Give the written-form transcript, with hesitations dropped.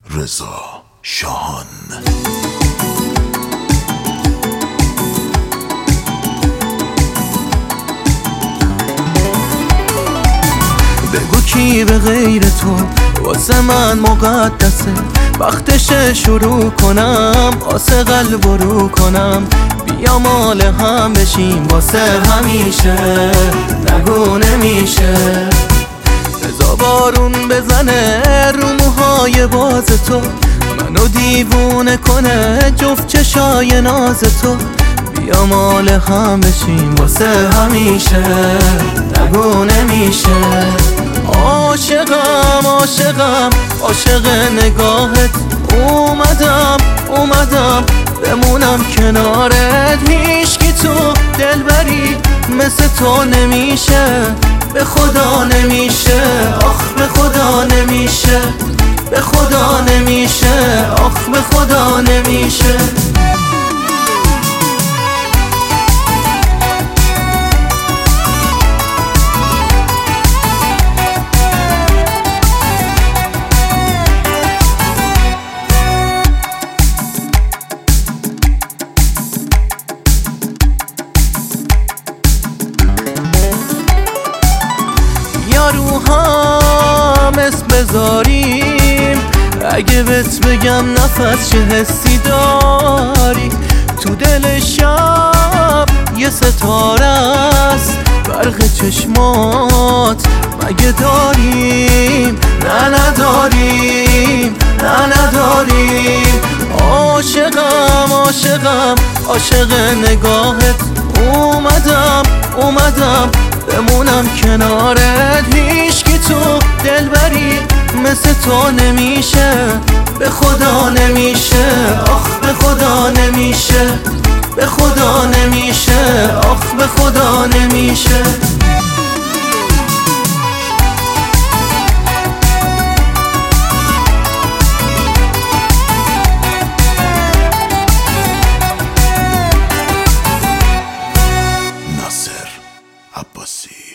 رضا شاهان. بگو کی به غیر تو واسه من مقدسه، وقتشه شروع کنم آسه قلب رو کنم، بیا مال هم بشیم واسه همیشه، نگو نمیشه. بزا بارون بزنه رو موهای باز تو، منو دیوونه کنه جفت چشای ناز تو، بیا مال هم بشیم واسه همیشه، نگو نمیشه. عاشقم عاشقم عاشق نگاهت، اومدم بمونم کنارت، هیچکی تو دلبری مثل تو نمیشه، به خدا نمیشه، آخ به خدا نمیشه، به خدا نمیشه، آخ به خدا نمیشه. رو هم اسم بذاریم، اگه بهت بگم نفس چه حسی داری، تو دل شب یه ستاره است، برق چشمات مگه داریم؟ نه نداریم، نه نداریم. عاشقم عاشقم عاشق نگاهت، اومدم بمونم کنارت، هیچکی تو دلبری مثل تو نمیشه، به خدا نمیشه، آخ به خدا نمیشه، به خدا نمیشه، آخ به خدا نمیشه. ناصر عباسی.